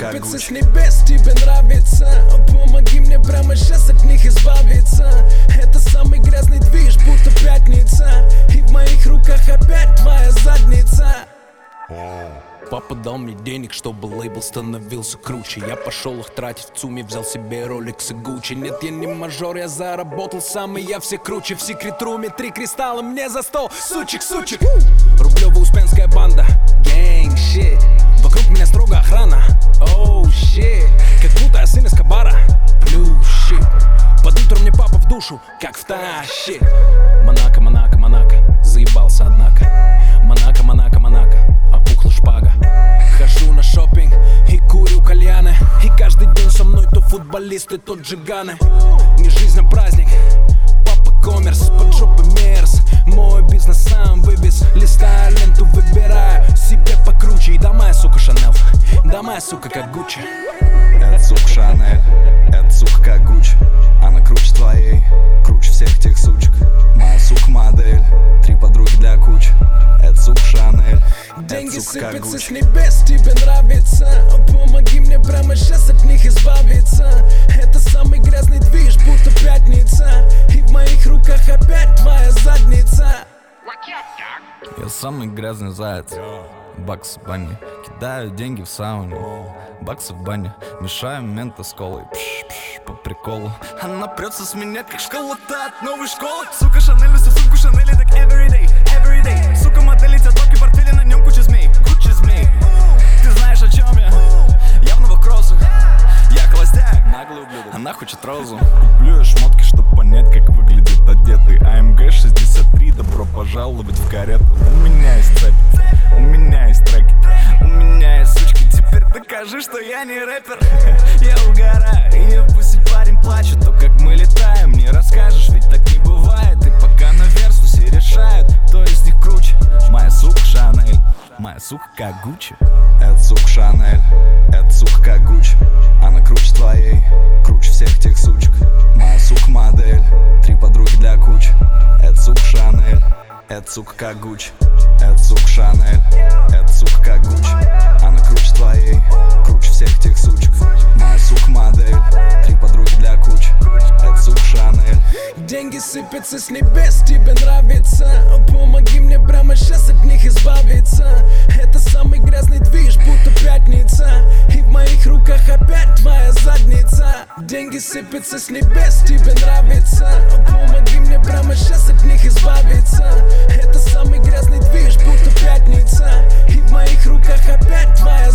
сыпятся с небес, тебе нравится? Помоги мне прямо сейчас от них избавиться. Это самый грязный движ, будто пятница, и в моих руках опять твоя задница. Папа дал мне денег, чтобы лейбл становился круче. Я пошел их тратить в ЦУМе, взял себе Rolex и Gucci. Нет, я не мажор, я заработал сам, и я все круче. В секрет-руме 3 кристалла мне за стол. Сучек, сучек. Рублево-Успенская банда. Gang shit. Вокруг меня строго охрана. Oh shit. Как будто я сын Эскобара. Blue shit. Под утро мне папа в душу, как втащит. Монако, Монако, Монако. Заебался, однако. Монако, Монако, Монако. Опухла шпага. Хожу на шопинг и курю кальяны. И каждый день со мной то футболисты, то джиганы. Не жизнь, а праздник. Папа коммерс, под жопой мерз. Мой бизнес сам вывез. Листаю ленту, выбираю себе покруче. И да моя сука Шанель, да моя сука как Гуччи. Это сука Шанель, это сука как Гуччи. Она круче твоей, круче всех тех сучек. Моя сука модель, 3 подруги для кучи. Это сука Шанель. Деньги сыпятся с небес, тебе нравится? Помоги мне прямо сейчас от них избавиться. Это самый грязный движ, будто пятница, и в моих руках опять твоя задница. Я самый грязный заяц. Бакс в бане, кидаю деньги в сауне. Баксы в бане, мешаю мента с колой. Пш-пш, по приколу. Она прется с меня, как школа-то от новой школы. Сука Шанель, несу сумку Шанель, так everyday, everyday. Сука модель, эти блоки, портфели, на нем куча змей, куча змей. Ты знаешь, о чем я? Я в новых кроссах. Я холостяк, наглый ублюдок. Она хочет розу. Куплю я шмотки, чтоб понять, как выглядит одетый. АМГ 63, добро пожаловать в карету. У меня есть цепь, у меня есть треки, у меня есть сучки. Теперь докажи, что я не рэпер. Я угораю, и пусть парень плачет. То, как мы летаем, не расскажешь, ведь так не бывает. И пока на версу все решают, кто из них круче. Моя сука Шанель, моя сука как Гуччи. Это сука Шанель, это сука как Гуччи. Она круче твоей, круче всех тех сучек. Моя сука модель, 3 подруги для кучи. Это сука Шанель, это сука как Гуччи. Это сука Шанель, это сука как Гуччи. Она круче твоей, круче всех тех сучек. Моя сука модель, 3 подруги для кучи. Это сука Шанель. Деньги сыпятся с небес, тебе нравится? Помоги мне прямо сейчас от них избавиться. Это самый грязный движ, будто пятница, и в моих руках опять твоя задница. Деньги сыпятся с небес, тебе нравится? Помоги мне прямо сейчас от них избавиться. Это самый грязный движ, будто пятница, и в моих руках опять твоя